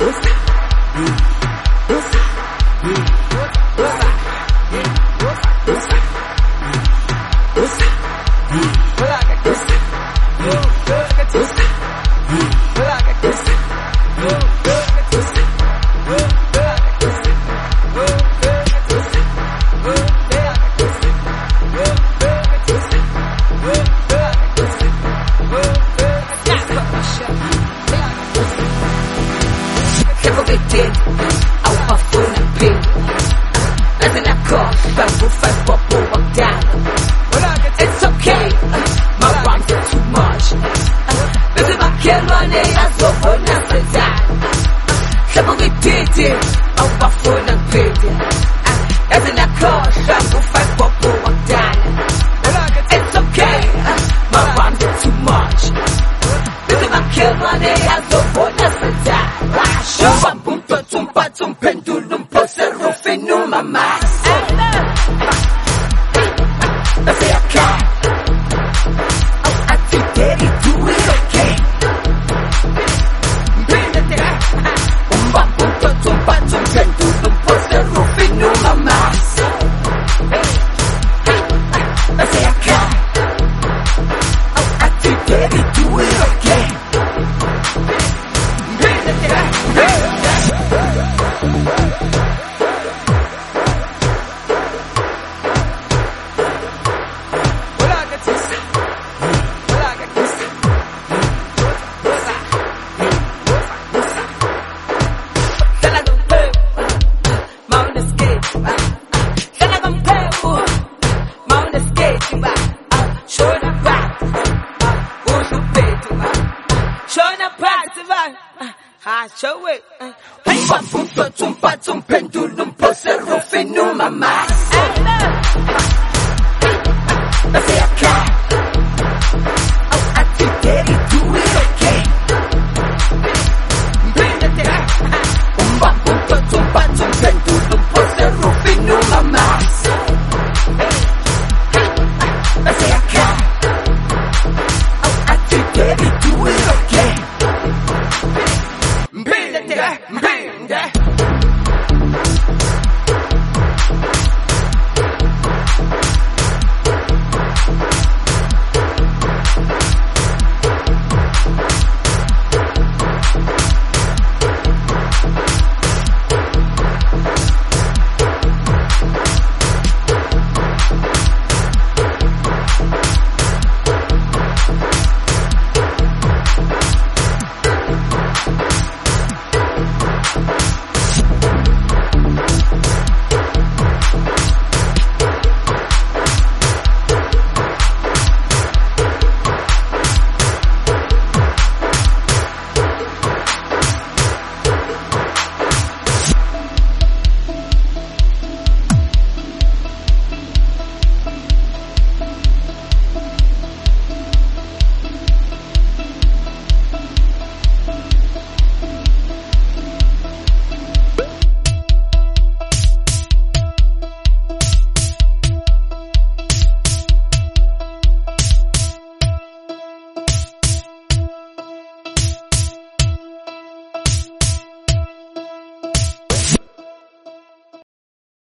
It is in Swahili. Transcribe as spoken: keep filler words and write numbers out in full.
Show it. Hey, punto, zumpa, zum pendulum, pose, rufino, mamá. Say I can. Oh, I think that it do it okay. Bring the thing. Umba, punto, zumpa, zum pendulum, pose, rufino, mamá. Say I can. Oh, I think that it do it okay. Bring the thing. Bring the